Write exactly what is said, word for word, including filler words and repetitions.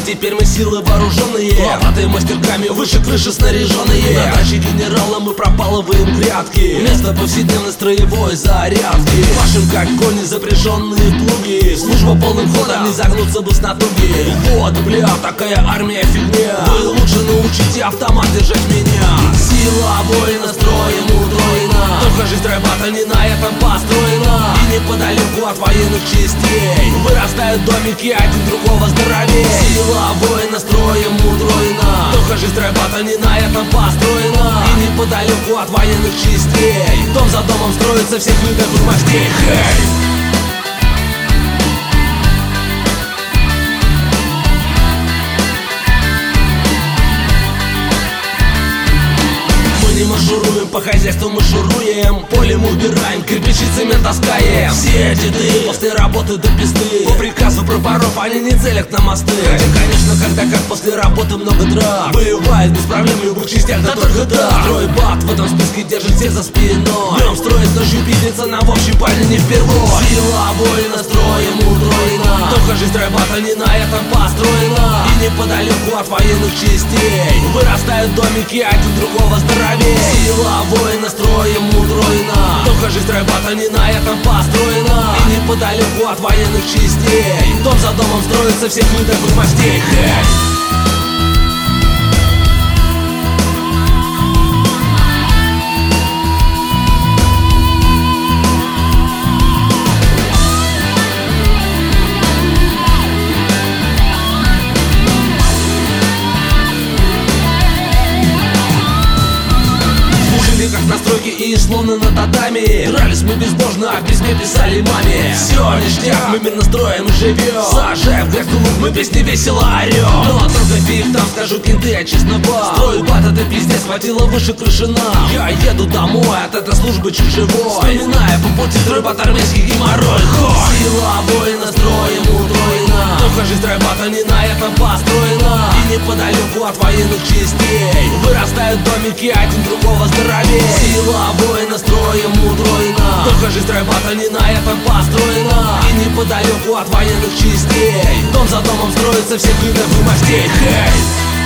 теперь мы силы вооруженные, лопатой мастерками выше крыши снаряженные. На даче генерала мы пропалываем грядки, место повседневной строевой зарядки. Машем как кони запряженные плуги, служба полным ходом, не загнуться бы с натуги. Вот, бля, такая армия фигня, вы лучше научите автомат держать меня. Сила воина строем утроена, только жизнь райбата не на этом построена. И неподалеку от военных частей вырастают домики один другого здоровее. Сила воина строем утроена, только жизнь райбата не на этом построена. И неподалеку от военных частей дом за домом строится всех видов и мастей. Хей! Не маршируем по хозяйству, мы шуруем, полем убираем, кирпичи цемент таскаем. Все деды после работы до пизды, по приказу прапоров они не целят на мосты. Хотя, конечно, когда как после работы много драк, бывает без проблем в любых частях, да только так. Стройбат в этом списке держит всех за спиной, днем строит ночью пиздится на в общей парне не впервой. Сила воина строем утроена, только жизнь райбата не на этом построена. И неподалеку от военных частей вырастают домики один другого здоровее. Сила воина строем утроена, только жизнь райбата не на этом построена. И неподалеку от военных частей дом за домом строится всех видов и мастей. Хей! Как на стройке и словно на татами, дрались мы безбожно, а в письме писали маме. Все ништяк, мы мирно строим и живем, сажаем в грязь клуб, мы песни весело орем. Но только фиг там, скажу кенты, я честно вам, стройбат это пиздец, хватило выше крыши нам. Я еду домой от этой службы чуть живой, вспоминая по пути стройбат армейский геморрой. Сила воина строем утроена, только жизнь райбата не на этом построена. И неподалеку от военных частей вырастают домики один другого здоровее. Сила воина строем утроена, только жизнь райбата не на этом построена. И неподалеку от военных частей дом за домом строится всех видов и мастей. Хей!